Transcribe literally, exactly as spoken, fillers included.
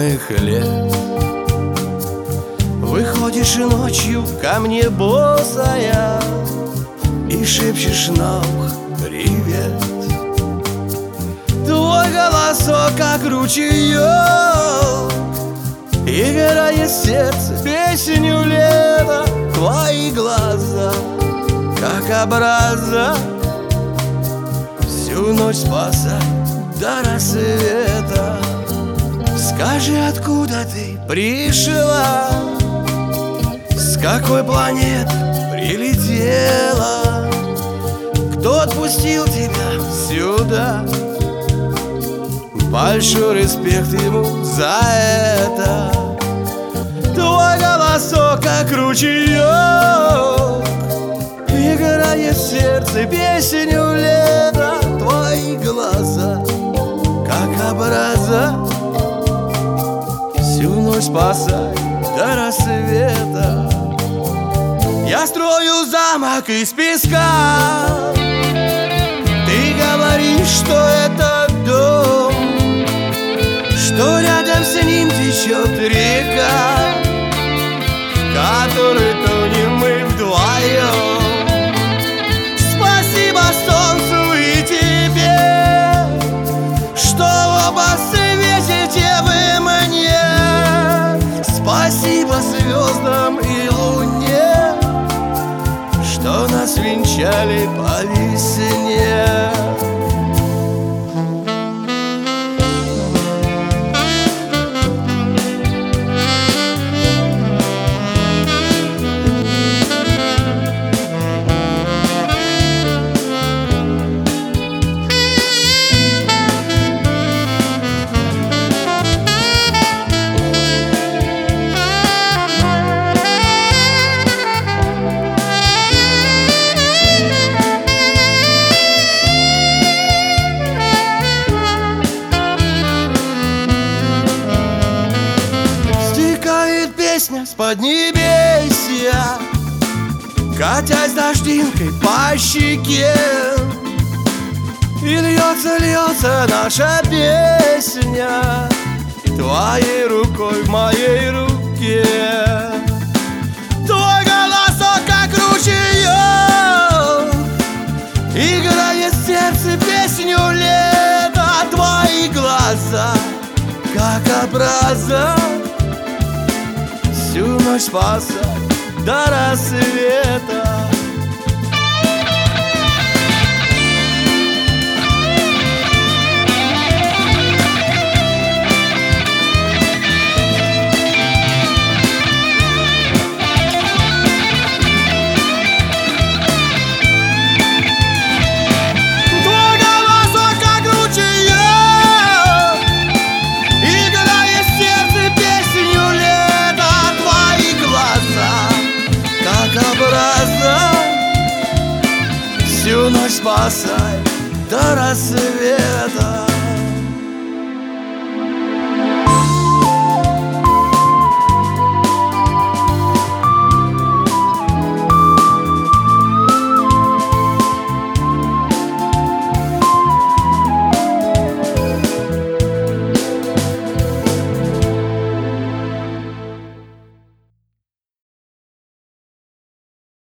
школьных лет. Выходишь ночью ко мне босая и шепчешь на ухо привет. Твой голосок как ручеек играет в сердце песню лета. Твои глаза как образа всю ночь спасай до рассвета. Скажи, откуда ты пришла, с какой планеты прилетела, кто отпустил тебя сюда? Большой респект ему за это. Твой голосок как ручеек играет в сердце песню лета. Твои глаза как образа всю ночь спасай до рассвета. Я строю замок из песка, ты говоришь, что это дом, что рядом с ним течет река, в которой тонем мы вдвоем. Спасибо солнцу и тебе, что оба светите вы мне. Спасибо звездам и луне, что нас венчали по весне. Песня с поднебесья, катясь дождинкой по щеке, и льется, льется наша песня твоей рукой в моей руке. Твой голосок как ручеек играет в сердце песню лета. Твои глаза как образа всю ночь спасай до рассвета. Твой голосок как ручеек играет в сердце песню лета. Как образа всю ночь спасай до рассвета.